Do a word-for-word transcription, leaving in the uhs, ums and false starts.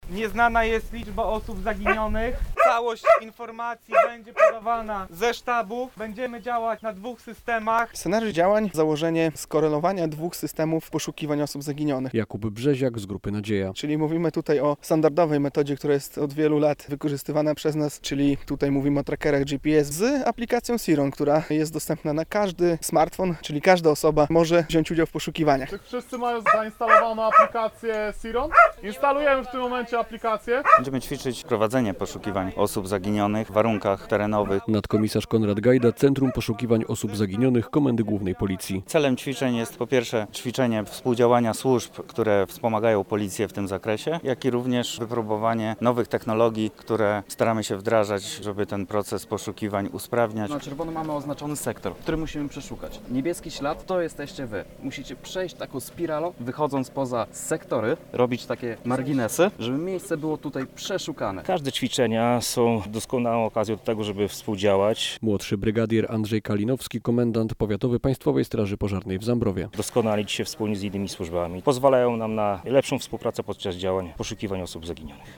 Nieznana jest liczba osób zaginionych. Całość informacji będzie podawana ze sztabów. Będziemy działać na dwóch systemach. Scenariusz działań, założenie skorelowania dwóch systemów poszukiwania osób zaginionych. Jakub Brzeziak z grupy Nadzieja. Czyli mówimy tutaj o standardowej metodzie, która jest od wielu lat wykorzystywana przez nas, czyli tutaj mówimy o trackerach G P S z aplikacją Siron, która jest dostępna na każdy smartfon, czyli każda osoba może wziąć udział w poszukiwaniach. Czy wszyscy mają zainstalowaną aplikację Siron? Instalujemy w tym momencie aplikację. Będziemy ćwiczyć prowadzenie poszukiwań osób zaginionych w warunkach terenowych. Nadkomisarz Konrad Gajda, Centrum Poszukiwań Osób Zaginionych Komendy Głównej Policji. Celem ćwiczeń jest po pierwsze ćwiczenie współdziałania służb, które wspomagają policję w tym zakresie, jak i również wypróbowanie nowych technologii, które staramy się wdrażać, żeby ten proces poszukiwań usprawniać. Na czerwono mamy oznaczony sektor, który musimy przeszukać. Niebieski ślad to jesteście wy. Musicie przejść taką spiralą, wychodząc poza sektory, robić takie marginesy, żeby miejsce było tutaj przeszukane. Każde ćwiczenia są doskonałą okazją do tego, żeby współdziałać. Młodszy brygadier Andrzej Kalinowski, komendant powiatowy Państwowej Straży Pożarnej w Zambrowie. Doskonalić się wspólnie z innymi służbami. Pozwalają nam na lepszą współpracę podczas działań poszukiwań osób zaginionych.